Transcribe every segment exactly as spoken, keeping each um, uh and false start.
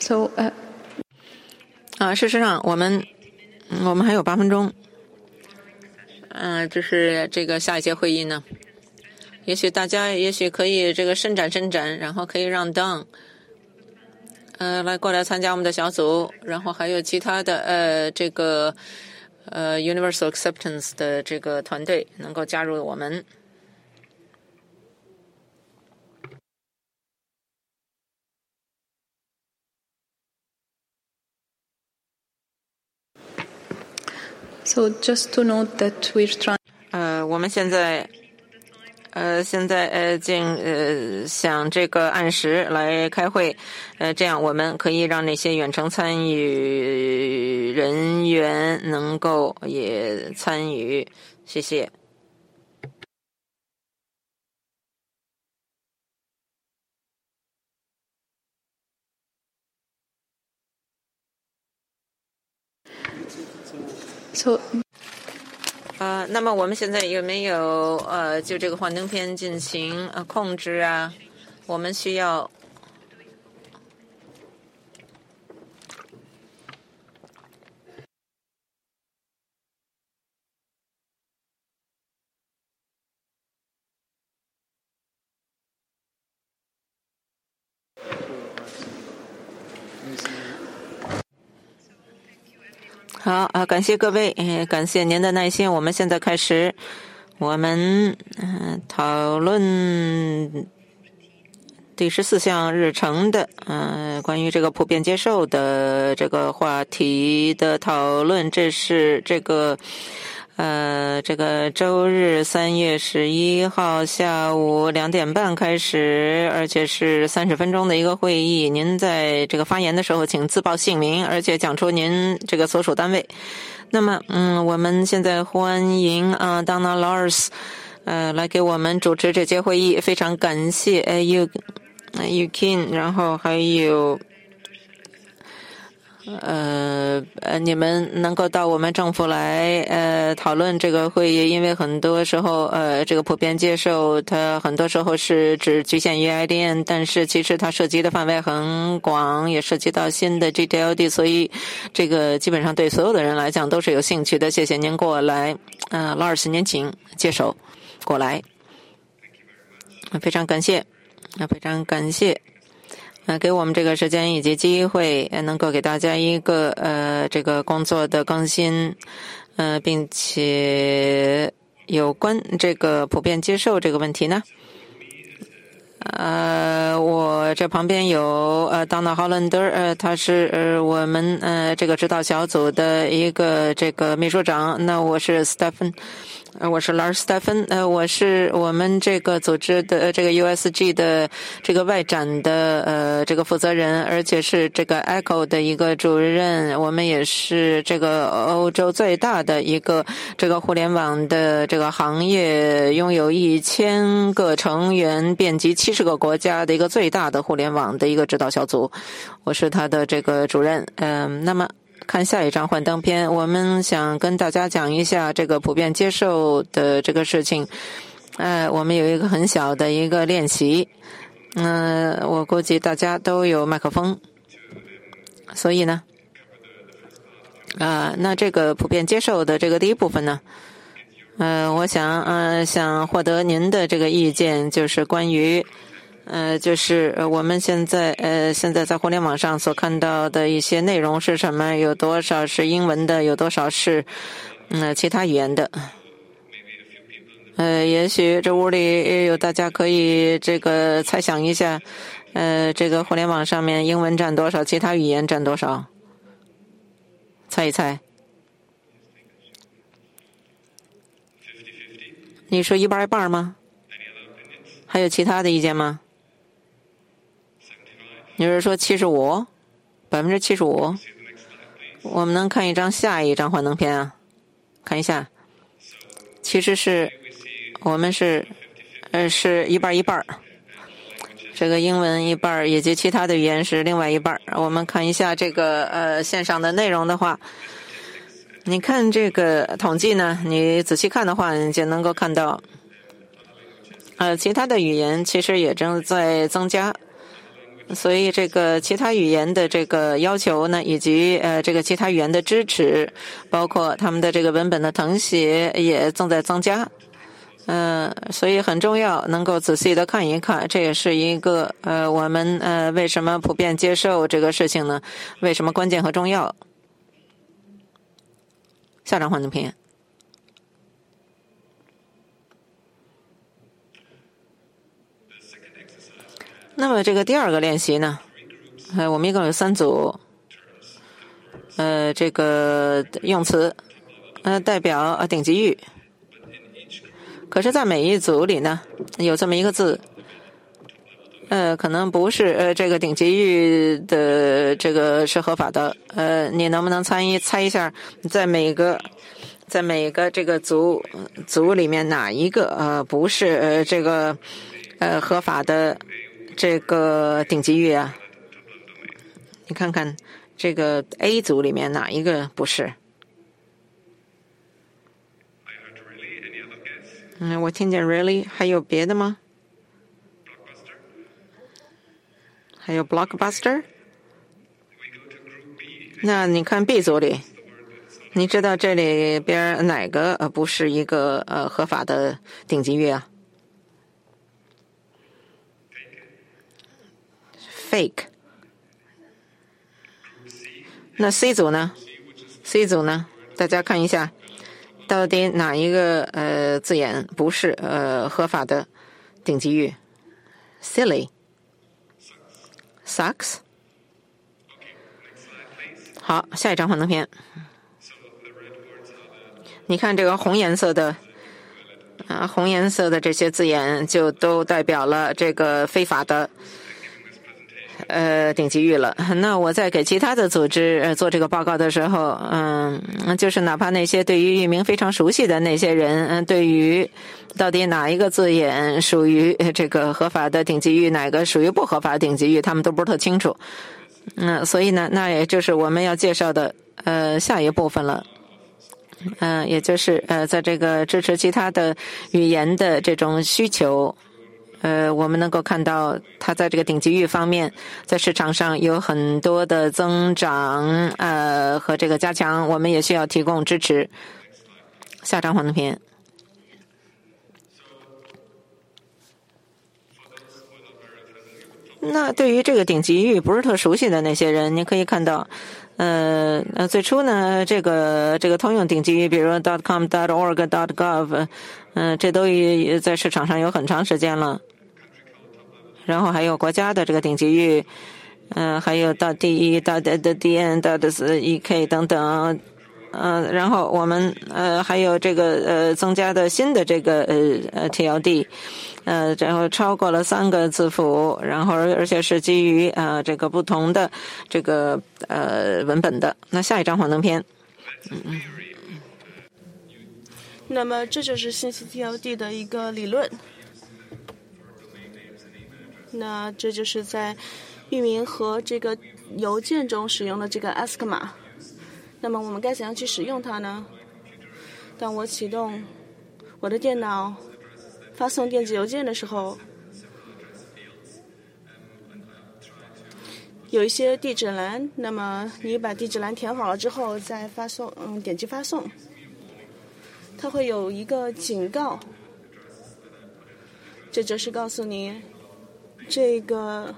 So, uh, 啊，事实上，我们我们还有八分钟。嗯、呃，就是这个下一节会议呢，也许大家也许可以这个伸展伸展，然后可以让 Don 呃来过来参加我们的小组，然后还有其他的呃这个呃 Universal Acceptance 的这个团队能够加入我们。 so just to note that we're trying. 呃，我们现在呃现在呃尽呃想这个按时来开会，呃这样我们可以让那些远程参与人员能够也参与。谢谢。 So, 呃，那么我们现在有没有呃就这个幻灯片进行呃控制啊？我们需要好啊，感谢各位，呃感谢您的耐心。我们现在开始，我们嗯、呃、讨论第十四项日程的呃关于这个普遍接受的这个话题的讨论。这是这个呃这个周日三月十一号下午两点半开始，而且是三十分钟的一个会议。您在这个发言的时候，请自报姓名，而且讲出您这个所属单位。那么，嗯，我们现在欢迎啊 Donna Lars， 呃，来给我们主持这节会议。非常感谢呃 You You Kin， 然后还有。呃呃，你们能够到我们政府来呃讨论这个会议，因为很多时候呃这个普遍接受它很多时候是只局限于 I D N， 但是其实它涉及的范围很广，也涉及到新的 G T L D， 所以这个基本上对所有的人来讲都是有兴趣的。谢谢您过来，呃，Lars您请接手过来，非常感谢，非常感谢。呃，给我们这个时间以及机会，能够给大家一个呃这个工作的更新，呃，并且有关这个普遍接受这个问题呢，呃，我这旁边有呃 Donna Hollander， 呃，他是呃我们呃这个指导小组的一个这个秘书长。那我是 Stephen。呃，我是 Lars Stephen， 呃，我是我们这个组织的、呃、这个 U S G 的这个外展的呃这个负责人，而且是这个 Echo 的一个主任。我们也是这个欧洲最大的一个这个互联网的这个行业，拥有一千个成员，遍及七十个国家的一个最大的互联网的一个指导小组。我是他的这个主任。嗯、呃，那么。看下一张幻灯片，我们想跟大家讲一下这个普遍接受的这个事情。呃，我们有一个很小的一个练习，嗯、呃，我估计大家都有麦克风，所以呢，啊、呃，那这个普遍接受的这个第一部分呢，呃，我想呃想获得您的这个意见，就是关于。呃，就是我们现在呃，现在在互联网上所看到的一些内容是什么？有多少是英文的？有多少是嗯、呃、其他语言的？呃，也许这屋里有大家可以这个猜想一下，呃，这个互联网上面英文占多少？其他语言占多少？猜一猜。你说一半一半吗？还有其他的意见吗？你是说七十五，百分之七十五？我们能看一张下一张幻灯片啊？看一下，其实是我们是呃是一半一半，这个英文一半，以及其他的语言是另外一半。我们看一下这个呃线上的内容的话，你看这个统计呢，你仔细看的话，你就能够看到，呃，其他的语言其实也正在增加。 所以这个其他语言的这个要求呢，以及呃这个其他语言的支持，包括他们的这个文本的誊写也正在增加。嗯、呃，所以很重要，能够仔细的看一看，这也是一个呃我们呃为什么普遍接受这个事情呢？为什么关键和重要？下张幻灯片。那么这个第二个练习呢，呃，我们一共有三组，呃，这个用词，呃，代表呃顶级语。可是，在每一组里呢，有这么一个字，呃，可能不是呃这个顶级语的这个是合法的。呃，你能不能猜一猜一下，在每个在每个这个组组里面哪一个呃不是呃这个呃合法的这个顶级语啊？你看看这个 A 组里面哪一个不是？嗯，我听见 really， 还有别的吗？还有 blockbuster。那你看 B 组里，你知道这里边哪个呃不是一个呃合法的顶级乐啊 ？Fake。那 C 组呢 ？C 组呢？大家看一下。到底哪一个呃字眼不是呃合法的顶级语 ？Silly, sucks。好，下一张幻灯片。你看这个红颜色的啊，红颜色的这些字眼就都代表了这个非法的呃顶级语了。那我在给其他的组织、呃、做这个报告的时候，嗯，就是哪怕那些对于域名非常熟悉的那些人，嗯，对于到底哪一个字眼属于这个合法的顶级语，哪个属于不合法的顶级语，他们都不是特清楚。嗯，所以呢，那也就是我们要介绍的呃下一部分了。嗯、呃，也就是呃，在这个支持其他的语言的这种需求。呃，我们能够看到它在这个顶级语方面，在市场上有很多的增长，呃，和这个加强，我们也需要提供支持。下张幻灯片。那对于这个顶级语不是特熟悉的那些人，你可以看到，呃，呃，最初呢，这个这个通用顶级语，比如 .com、.org、.gov， 嗯、呃，这都已在市场上有很长时间了。然后还有国家的这个顶级语，嗯、呃，还有到 .de、到 .dn、到 .ek 等等，嗯、呃，然后我们呃还有这个呃增加的新的这个呃呃 T L D。呃，然后超过了三个字符，然后而而且是基于呃这个不同的这个呃文本的。那下一张幻灯片。嗯， 那么这就是信息 T L D 的一个理论。那这就是在域名和这个邮件中使用的这个 A S C I I 码。那么我们该怎样去使用它呢？当我启动我的电脑发送电子邮件的时候，有一些地址栏，那么你把地址栏填好了之后再发送，嗯，点击发送，它会有一个警告，这就是告诉你这个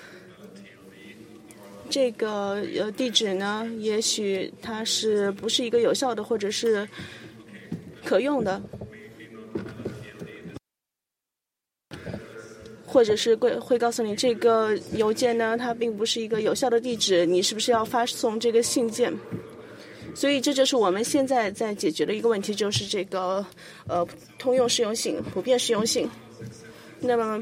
这个呃地址呢，也许它是不是一个有效的或者是可用的，或者是会会告诉你这个邮件呢，它并不是一个有效的地址，你是不是要发送这个信件？所以这就是我们现在在解决的一个问题，就是这个呃通用适用性、普遍适用性。那么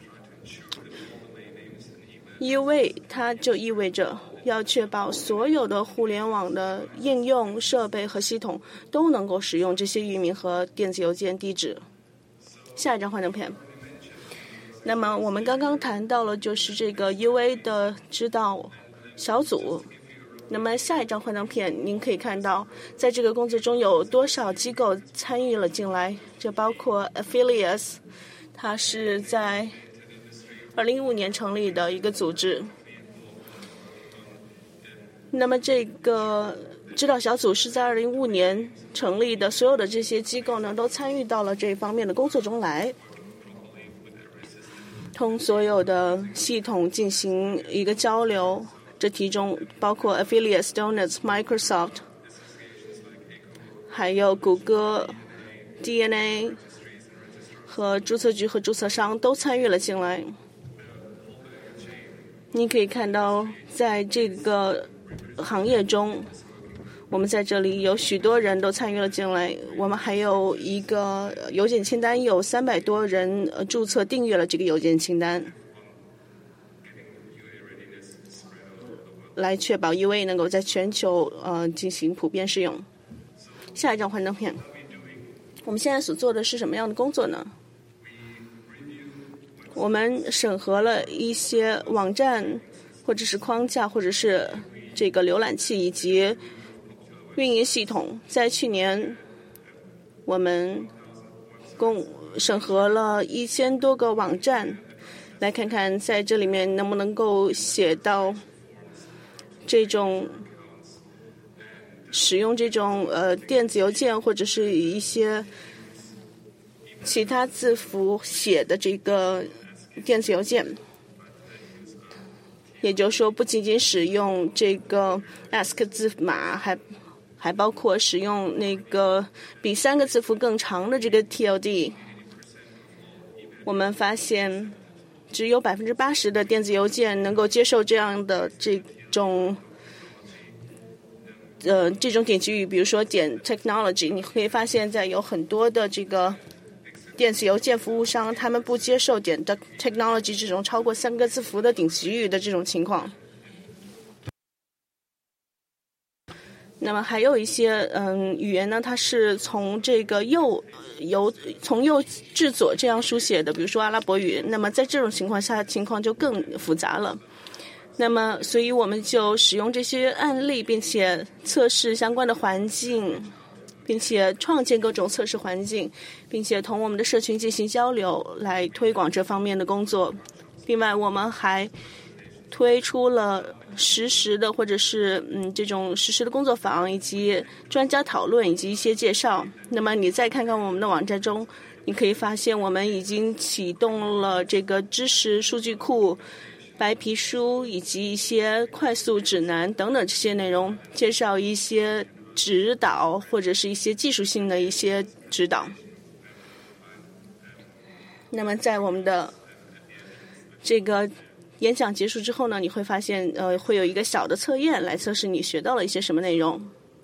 U A 它就意味着要确保所有的互联网的应用设备和系统都能够使用这些域名和电子邮件地址。下一张幻灯片。那么我们刚刚谈到了就是这个 U A 的指导小组。那么下一张幻灯片，您可以看到在这个工作中有多少机构参与了进来，这包括 Affiliates， 它是在二零一五年成立的一个组织。那么这个指导小组是在二零一五年成立的，所有的这些机构呢都参与到了这方面的工作中来，同所有的系统进行一个交流。这其中包括 Affiliates, Donuts, Microsoft， 还有谷歌、D N A 和注册局和注册商都参与了进来。你可以看到，在这个行业中，我们在这里有许多人都参与了进来。我们还有一个邮件清单，有三百多人呃注册订阅了这个邮件清单，来确保 U A 能够在全球呃进行普遍使用。下一张幻灯片，我们现在所做的是什么样的工作呢？我们审核了一些网站，或者是框架，或者是这个浏览器以及运营系统。在去年，我们共审核了一千多个网站，来看看在这里面能不能够写到这种使用这种呃电子邮件或者是一些其他字符写的这个电子邮件，也就是说不仅仅使用这个 A S C I I 字码，还还包括使用那个比三个字符更长的这个 T L D。 我们发现只有 百分之八十 的电子邮件能够接受这样的这种呃这种点击语，比如说点 technology， 你可以发现在有很多的这个电子邮件服务商，他们不接受点 technology 这种超过三个字符的点击语的这种情况。那么还有一些嗯语言呢，它是从这个右由从右至左这样书写的，比如说阿拉伯语。那么在这种情况下，情况就更复杂了。那么所以我们就使用这些案例，并且测试相关的环境，并且创建各种测试环境，并且同我们的社群进行交流，来推广这方面的工作。另外我们还推出了实时的或者是嗯这种实时的工作坊，以及专家讨论，以及一些介绍。那么你再看看我们的网站中，你可以发现我们已经启动了这个知识数据库、白皮书以及一些快速指南等等这些内容，介绍一些指导或者是一些技术性的一些指导。那么在我们的这个演讲结束之后呢，你会发现呃会有一个小的测验来测试你学到了一些什么内容。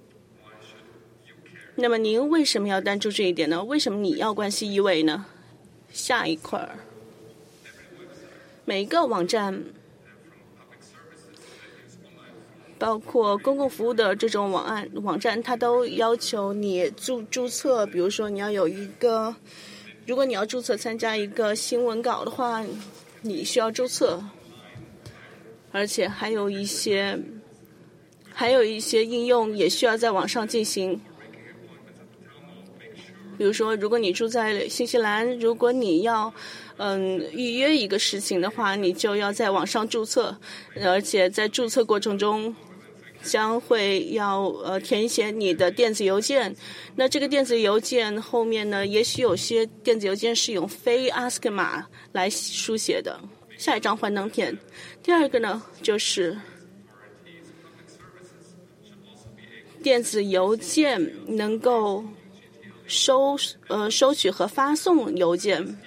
那么您为什么要关注这一点呢？为什么你要关心一位呢？下一块儿，每一个网站，包括公共服务的这种网案网站，它都要求你注注册。比如说你要有一个，如果你要注册参加一个新闻稿的话，你需要注册。而且还有一些还有一些应用也需要在网上进行。比如说如果你住在新西兰，如果你要嗯预约一个事情的话，你就要在网上注册，而且在注册过程中将会要呃填写你的电子邮件。那这个电子邮件后面呢，也许有些电子邮件是用非 A S C I I 码来书写的。下一张幻灯片，第二个呢就是电子邮件能够收呃收取和发送邮件，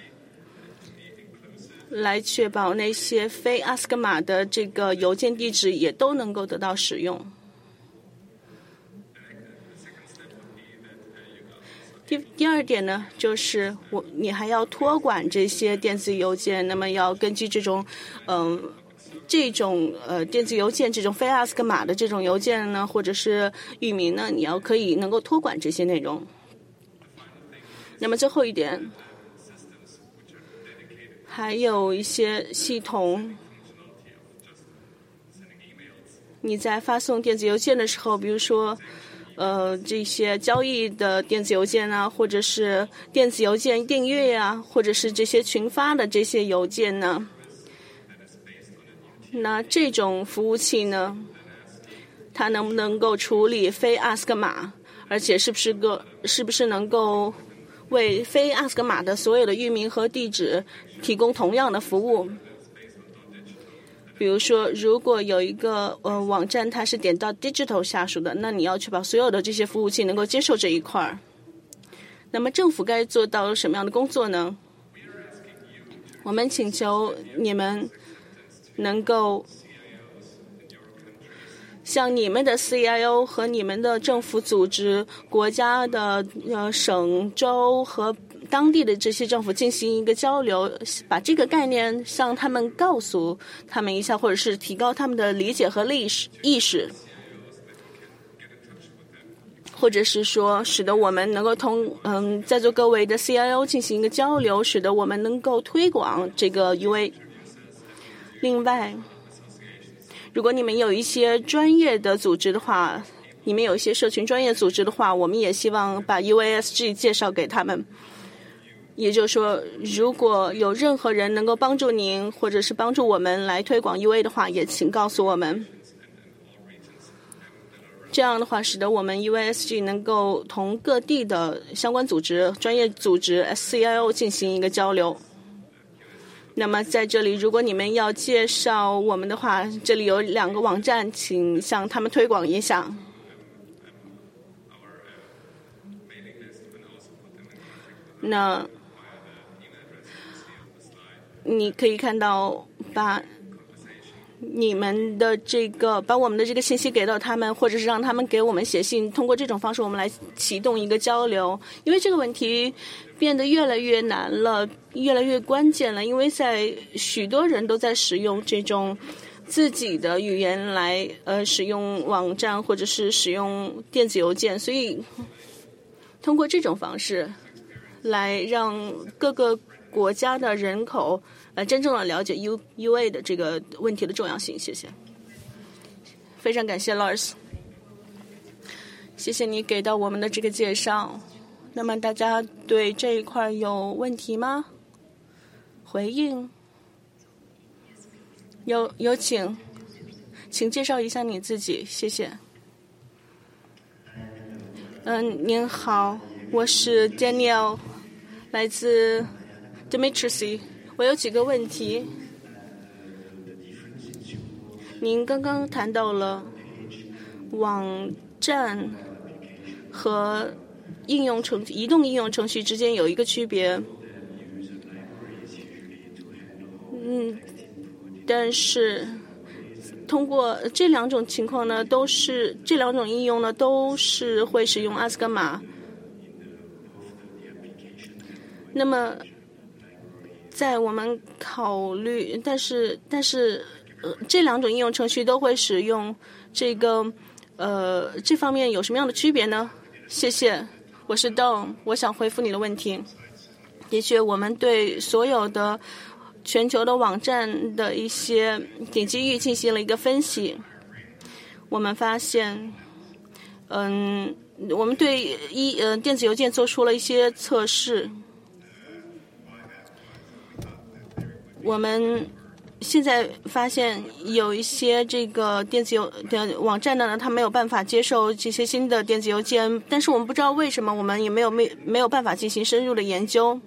来确保那些非 A S C I I 码的这个邮件地址也都能够得到使用。第第二点呢，就是我你还要托管这些电子邮件，那么要根据这种嗯、呃、这种呃电子邮件这种非 A S C I I 码的这种邮件呢，或者是域名呢，你要可以能够托管这些内容。那么最后一点，还有一些系统，你在发送电子邮件的时候，比如说呃，这些交易的电子邮件啊，或者是电子邮件订阅啊，或者是这些群发的这些邮件呢， 那这种服务器呢，它能不能够处理非 A S C I I 码，而且是不是个是不是能够为非 A S C I I 码的所有的域名和地址提供同样的服务？比如说，如果有一个呃网站它是点到 digital 下属的，那你要确保所有的这些服务器能够接受这一块儿。那么政府该做到什么样的工作呢？我们请求你们能够向你们的 C I O 和你们的政府组织、国家的呃省州和当地的这些政府进行一个交流，把这个概念向他们告诉他们一下，或者是提高他们的理解和历史意识，或者是说使得我们能够同嗯在座各位的 C I O 进行一个交流，使得我们能够推广这个 U A。 另外，如果你们有一些专业的组织的话，你们有一些社群专业组织的话，我们也希望把 U A S G 介绍给他们。也就是说，如果有任何人能够帮助您，或者是帮助我们来推广 U A 的话，也请告诉我们。这样的话，使得我们 U A S G 能够同各地的相关组织、专业组织 C I O 进行一个交流。那么在这里，如果你们要介绍我们的话，这里有两个网站，请向他们推广一下。那你可以看到，把你们的这个把我们的这个信息给到他们，或者是让他们给我们写信，通过这种方式我们来启动一个交流。因为这个问题变得越来越难了，越来越关键了，因为在许多人都在使用这种自己的语言来呃使用网站或者是使用电子邮件，所以通过这种方式来让各个国家的人口呃真正的了解 U U A 的这个问题的重要性。谢谢，非常感谢 Lars， 谢谢你给到我们的这个介绍。那么大家对这一块有问题吗？回应？有有请，请介绍一下你自己，谢谢。嗯，您好，我是 Daniel， 来自 Democracy。我有几个问题。您刚刚谈到了网站和应用程移动应用程序之间有一个区别。嗯，但是通过这两种情况呢，都是这两种应用呢都是会使用 A S C I I 码。那么在我们考虑，但是但是、呃、这两种应用程序都会使用这个呃这方面有什么样的区别呢？谢谢，我是 Don， 我想回复你的问题。的确，我们对所有的全球的网站的一些点击率进行了一个分析，我们发现，嗯，我们对一呃电子邮件做出了一些测试。我们现在发现有一些这个电子邮的网站呢，它没有办法接受这些新的电子邮件，但是我们不知道为什么，我们也没有没没有办法进行深入的研究。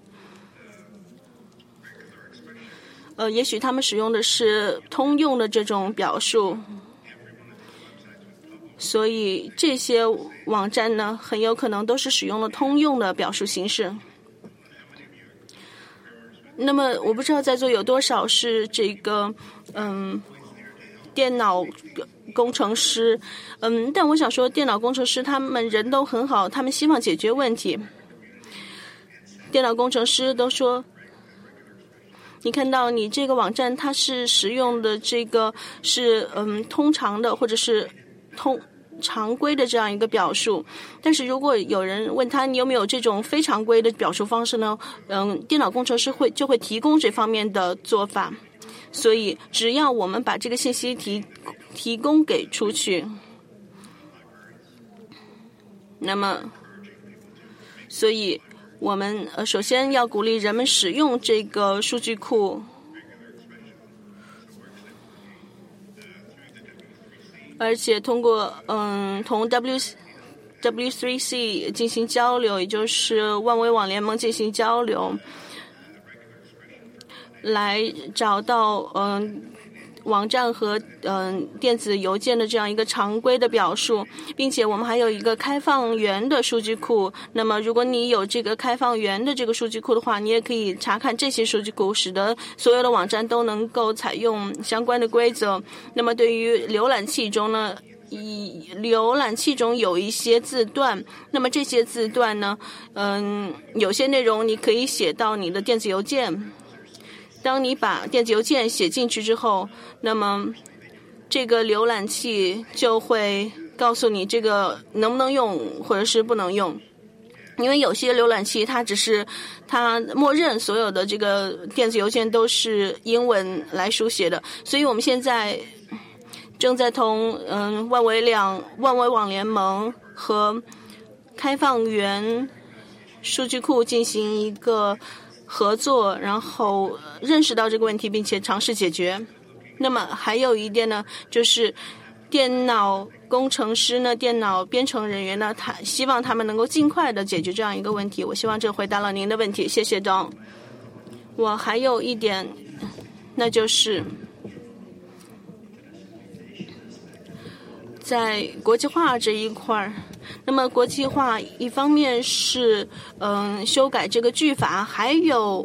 呃，也许他们使用的是通用的这种表述，所以这些网站呢，很有可能都是使用了通用的表述形式。那么我不知道在座有多少是这个嗯电脑工程师，嗯，但我想说，电脑工程师他们人都很好，他们希望解决问题。电脑工程师都说，你看到你这个网站它是使用的这个是嗯通常的或者是通常规的这样一个表述，但是如果有人问他你有没有这种非常规的表述方式呢？嗯，电脑工程师会就会提供这方面的做法。所以只要我们把这个信息提提供给出去，那么所以我们呃首先要鼓励人们使用这个数据库。 而且通过嗯同 W W 三 C 进行交流，也就是万维网联盟进行交流，来找到嗯。网站和嗯、呃、电子邮件的这样一个常规的表述，并且我们还有一个开放源的数据库。那么如果你有这个开放源的这个数据库的话，你也可以查看这些数据库，使得所有的网站都能够采用相关的规则。那么对于浏览器中呢，以浏览器中有一些字段，那么这些字段呢，嗯，有些内容你可以写到你的电子邮件。当你把电子邮件写进去之后，那么这个浏览器就会告诉你这个能不能用或者是不能用。因为有些浏览器它只是它默认所有的这个电子邮件都是英文来书写的，所以我们现在正在同嗯万维两万维网联盟和开放源数据库进行一个合作，然后认识到这个问题并且尝试解决。那么还有一点呢，就是电脑工程师呢，电脑编程人员呢，他希望他们能够尽快的解决这样一个问题。我希望这回答了您的问题，谢谢Don。我还有一点，那就是在国际化这一块儿，那么国际化一方面是嗯修改这个句法，还有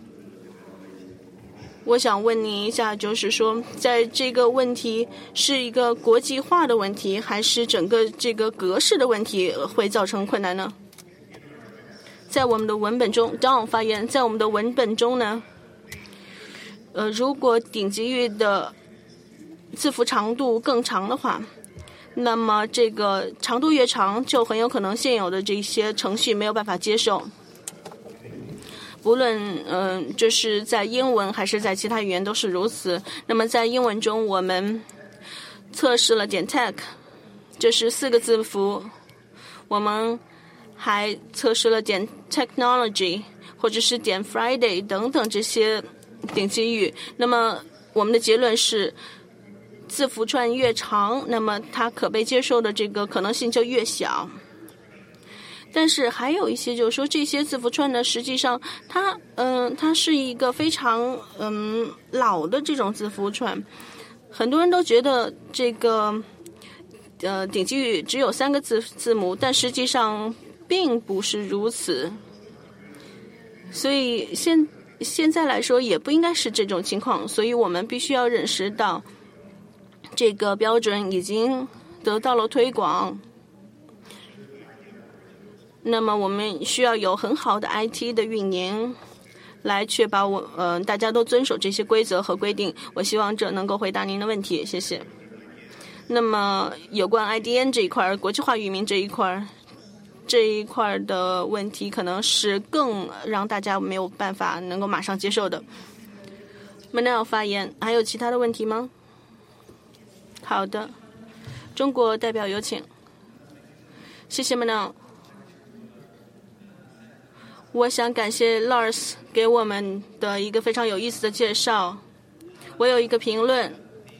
我想问您一下，就是说在这个问题是一个国际化的问题，还是整个这个格式的问题会造成困难呢？在我们的文本中 Don 发言，在我们的文本中呢，呃，如果顶级域的字符长度更长的话，那么这个长度越长，就很有可能现有的这些程序没有办法接受。不论嗯、呃，这是在英文还是在其他语言都是如此。那么在英文中，我们测试了点 tech， 这是四个字符。我们还测试了点 technology 或者是点 Friday 等等这些顶级语。那么我们的结论是，字符串越长，那么它可被接受的这个可能性就越小。但是还有一些就是说，这些字符串呢，实际上它嗯、呃，它是一个非常嗯老的这种字符串。很多人都觉得这个呃顶级语只有三个字字母，但实际上并不是如此。所以现现在来说也不应该是这种情况，所以我们必须要认识到，这个标准已经得到了推广。那么我们需要有很好的 I T 的运营，来确保我呃大家都遵守这些规则和规定。我希望这能够回答您的问题，谢谢。那么有关 I D N 这一块，国际化域名这一块，这一块的问题可能是更让大家没有办法能够马上接受的。Manel 发言，还有其他的问题吗？好的，中国代表有请。谢谢 Manel。我想感谢 Lars 给我们的一个非常有意思的介绍。我有一个评论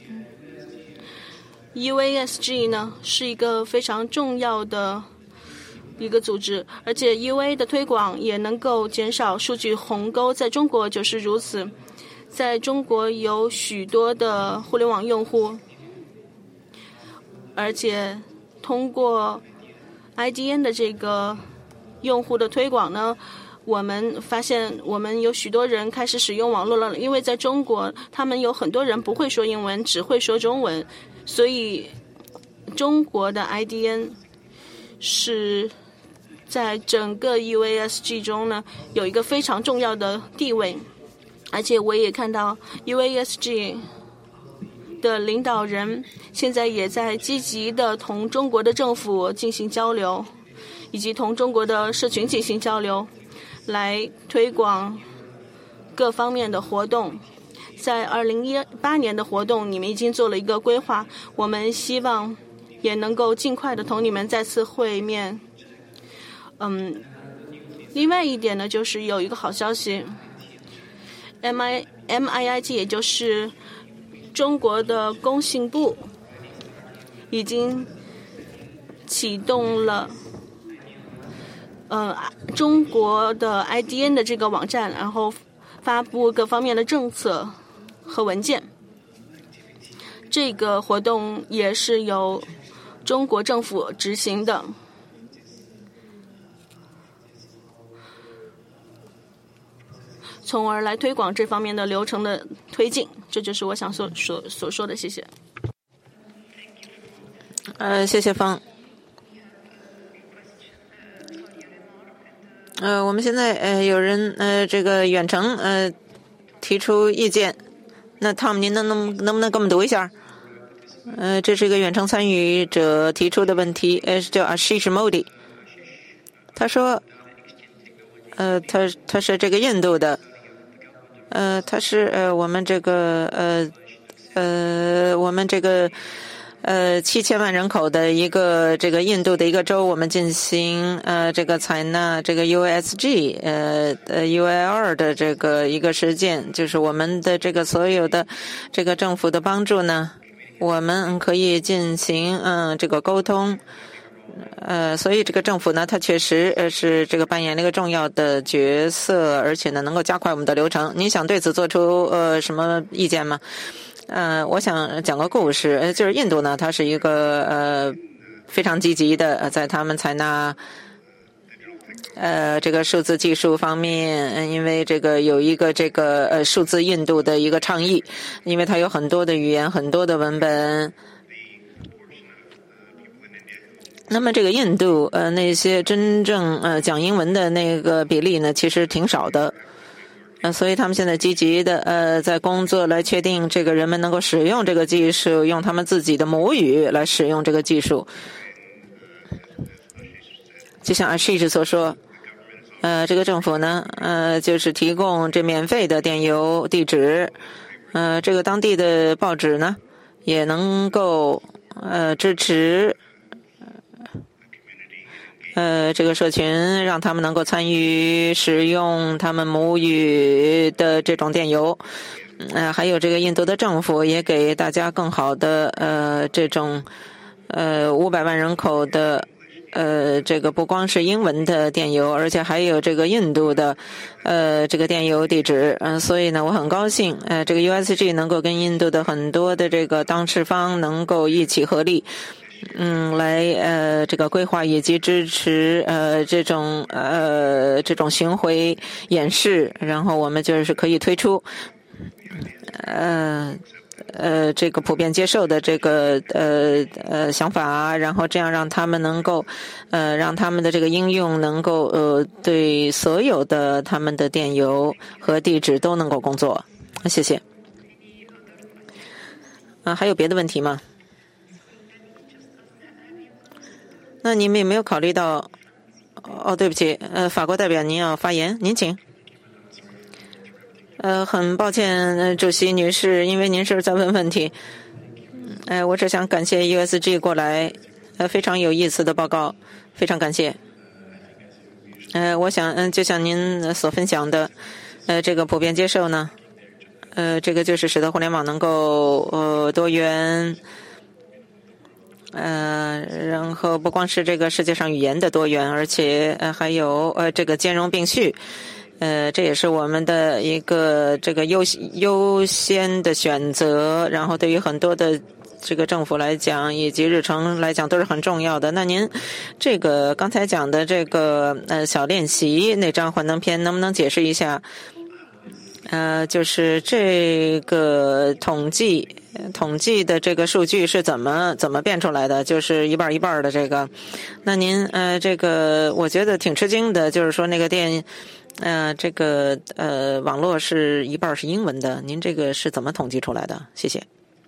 ，U A S G 呢是一个非常重要的一个组织，而且 U A 的推广也能够减少数据鸿沟，在中国就是如此。在中国有许多的互联网用户，而且通过 I D N 的这个用户的推广呢，我们发现我们有许多人开始使用网络了。因为在中国，他们有很多人不会说英文，只会说中文，所以中国的 I D N 是在整个 U A S G 中呢有一个非常重要的地位。而且我也看到 U A S G 的领导人现在也在积极的同中国的政府进行交流，以及同中国的社群进行交流，来推广各方面的活动。在二零一八年的活动，你们已经做了一个规划，我们希望也能够尽快的同你们再次会面。嗯，另外一点呢，就是有一个好消息。M I M I I T 也就是中国的工信部已经启动了呃中国的 I D N 的这个网站，然后发布各方面的政策和文件。这个活动也是由中国政府执行的。从而来推广这方面的流程的推进，这就是我想所所所说的。谢谢。 呃，谢谢方。呃，我们现在呃有人呃这个远程呃提出意见，那 Tom 您能能能不能给我们读一下？呃，这是一个远程参与者提出的问题，呃，叫 Ashish Modi。他说，呃，他他是这个印度的。呃，他是呃我们这个呃呃我们这个呃七千万人口的一个这个印度的一个州，我们进行呃这个采纳这个 U S G 呃呃 U I R 的这个一个实践，就是我们的这个所有的这个政府的帮助呢，我们可以进行嗯、呃、这个沟通。呃，所以这个政府呢，它确实呃是这个扮演了一个重要的角色，而且呢，能够加快我们的流程。您想对此做出呃什么意见吗？呃，我想讲个故事，呃，就是印度呢，它是一个呃非常积极的，在他们采纳呃这个数字技术方面，因为这个有一个这个呃数字印度的一个倡议，因为它有很多的语言，很多的文本。那么这个印度呃那些真正呃讲英文的那个比例呢，其实挺少的，呃，所以他们现在积极的呃在工作来确定这个人们能够使用这个技术，用他们自己的母语来使用这个技术。就像 Ashish 所说，呃，这个政府呢，呃，就是提供这免费的电邮地址，呃，这个当地的报纸呢，也能够呃支持。呃，这个社群让他们能够参与使用他们母语的这种电邮，呃，还有这个印度的政府也给大家更好的呃这种呃五百万人口的呃这个不光是英文的电邮，而且还有这个印度的呃这个电邮地址，嗯、呃，所以呢，我很高兴，呃，这个 U S G 能够跟印度的很多的这个当事方能够一起合力。嗯，来呃，这个规划以及支持呃这种呃这种巡回演示，然后我们就是可以推出呃呃这个普遍接受的这个呃呃想法，然后这样让他们能够呃让他们的这个应用能够呃对所有的他们的电邮和地址都能够工作。谢谢。啊，还有别的问题吗？那你们有没有考虑到？哦，对不起，呃，法国代表您要发言，您请。呃，很抱歉，主席女士，因为您是在问问题。呃，我只想感谢 U S G 过来，呃，非常有意思的报告，非常感谢。呃，我想，嗯，就像您所分享的，呃，这个普遍接受呢，呃，这个就是使得互联网能够呃多元。呃，然后不光是这个世界上语言的多元，而且呃还有呃这个兼容并蓄，呃这也是我们的一个这个优优先的选择。然后对于很多的这个政府来讲，以及日程来讲都是很重要的。那您这个刚才讲的这个呃小练习那张幻灯片，能不能解释一下？呃，就是这个统计统计的这个数据是怎么怎么变出来的？就是一半一半的这个。那您呃，这个我觉得挺吃惊的，就是说那个电呃这个呃网络是一半是英文的，您这个是怎么统计出来的？谢谢。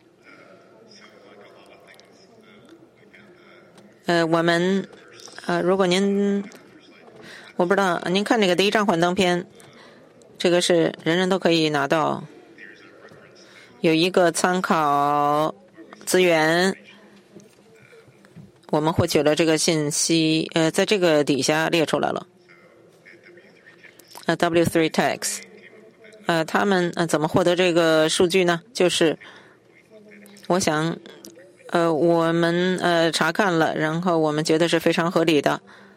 呃，我们呃，如果您我不知道，您看这个第一张幻灯片。这个是人人都可以拿到，有一个参考资源，我们获取了这个信息，呃，在这个底下列出来了。呃 ，W 三 tags， 呃，他们呃怎么获得这个数据呢？就是我想， 呃，我们呃查看了，然后我们觉得是非常合理的。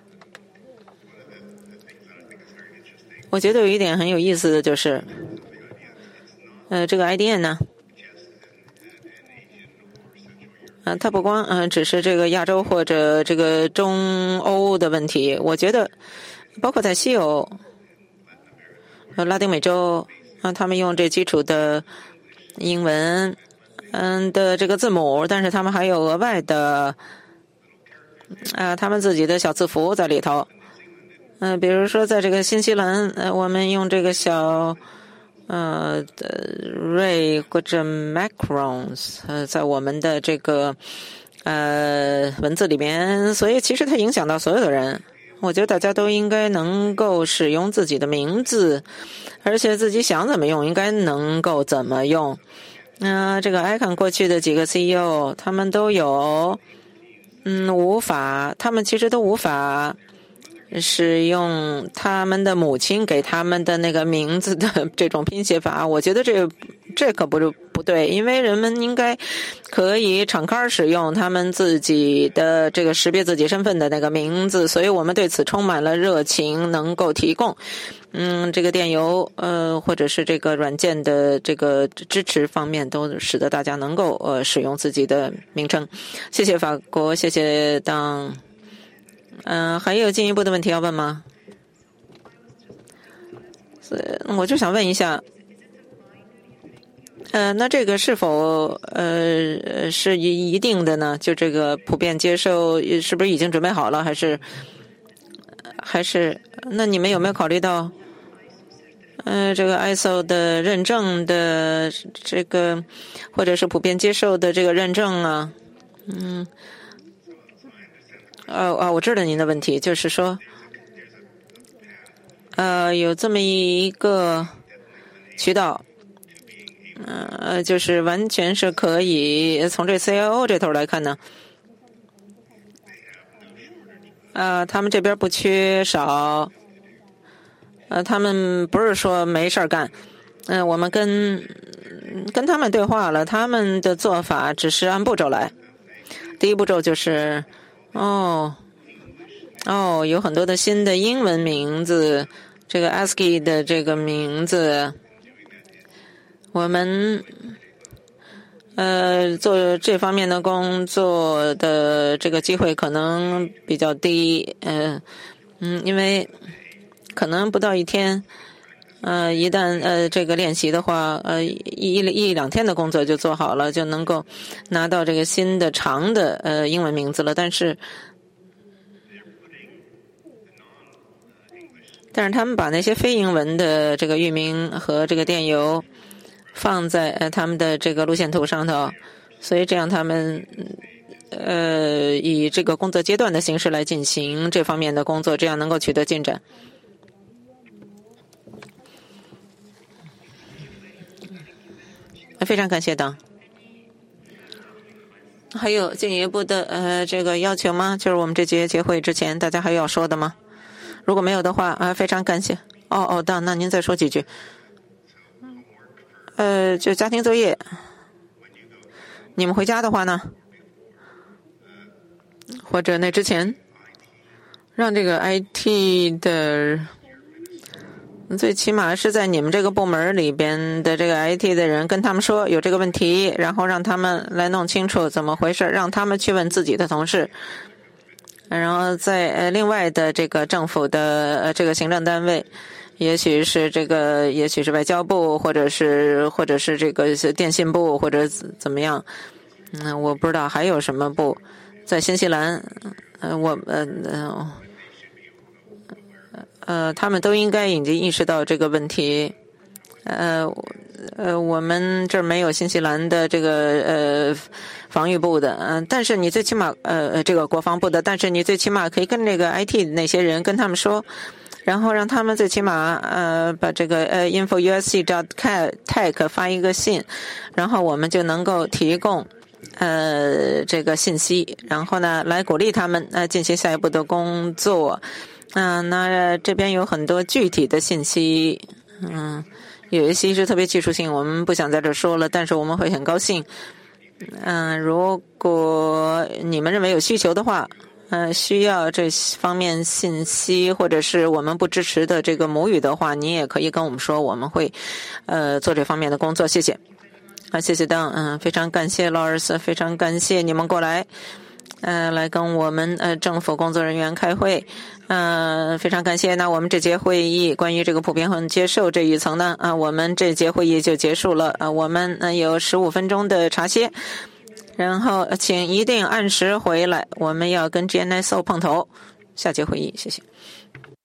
我觉得有一点很有意思的就是，呃，这个 I D N 呢，呃，它不光呃只是这个亚洲或者这个中欧的问题，我觉得包括在西欧、呃拉丁美洲啊、呃，他们用这基础的英文嗯的这个字母，但是他们还有额外的啊、呃、他们自己的小字符在里头。嗯、呃，比如说在这个新西兰，呃，我们用这个小呃，Ray 或者 Macrons， 呃，在我们的这个呃文字里面，所以其实它影响到所有的人。我觉得大家都应该能够使用自己的名字，而且自己想怎么用，应该能够怎么用。那、呃、这个 Icon 过去的几个 C E O， 他们都有，嗯，无法，他们其实都无法使用他们的母亲给他们的那个名字的这种拼写法。我觉得这这可不是不对，因为人们应该可以敞开使用他们自己的这个识别自己身份的那个名字，所以我们对此充满了热情，能够提供嗯这个电邮呃或者是这个软件的这个支持方面，都使得大家能够呃使用自己的名称。谢谢法国，谢谢当嗯、呃，还有进一步的问题要问吗？我就想问一下，呃，那这个是否呃是一一定的呢？就这个普遍接受，是不是已经准备好了？还是还是？那你们有没有考虑到，呃，这个 I S O 的认证的这个，或者是普遍接受的这个认证啊？嗯。哦哦，我知道您的问题，就是说，呃，有这么一个渠道，呃，就是完全是可以从这 C I O 这头来看呢，呃，他们这边不缺少，呃，他们不是说没事儿干，嗯、呃，我们跟跟他们对话了，他们的做法只是按步骤来，第一步骤就是。哦，哦，有很多的新的英文名字，这个 A S C I I 的这个名字，我们呃做这方面的工作的这个机会可能比较低，呃嗯，因为可能不到一天，呃，一旦呃这个练习的话，呃一一两天的工作就做好了，就能够拿到这个新的长的呃英文名字了。但是，但是他们把那些非英文的这个域名和这个电邮放在呃他们的这个路线图上头，所以这样他们呃以这个工作阶段的形式来进行这方面的工作，这样能够取得进展。非常感谢党。还有进一步的呃这个要求吗？就是我们这节结会之前，大家还有要说的吗？如果没有的话啊、呃，非常感谢。哦哦，党，那您再说几句。呃，就家庭作业，你们回家的话呢，或者那之前，让这个 I T 的。最起码是在你们这个部门里边的这个 I T 的人跟他们说有这个问题，然后让他们来弄清楚怎么回事，让他们去问自己的同事，然后在呃另外的这个政府的呃这个行政单位，也许是这个也许是外交部，或者是或者是这个电信部，或者怎么样，嗯，我不知道还有什么部，在新西兰，呃我呃呃。呃，他们都应该已经意识到这个问题。呃呃，我们这儿没有新西兰的这个呃防御部的，嗯、呃，但是你最起码呃这个国防部的，但是你最起码可以跟这个 I T 那些人跟他们说，然后让他们最起码呃把这个呃 info U S C dot tech 发一个信，然后我们就能够提供呃这个信息，然后呢来鼓励他们呃进行下一步的工作。嗯、呃，那这边有很多具体的信息，嗯，有一些是特别技术性，我们不想在这说了，但是我们会很高兴， 嗯、呃，如果你们认为有需求的话，呃，需要这方面信息，或者是我们不支持的这个母语的话，你也可以跟我们说，我们会呃做这方面的工作。谢谢。啊，谢谢邓，嗯，非常感谢 Lars， 非常感谢你们过来，呃，来跟我们呃政府工作人员开会，呃，非常感谢。那我们这节会议关于这个普遍和接受这一层呢，啊、呃，我们这节会议就结束了，啊、呃，我们呃有十五分钟的茶歇，然后请一定按时回来，我们要跟 G N S O 碰头。下节会议，谢谢。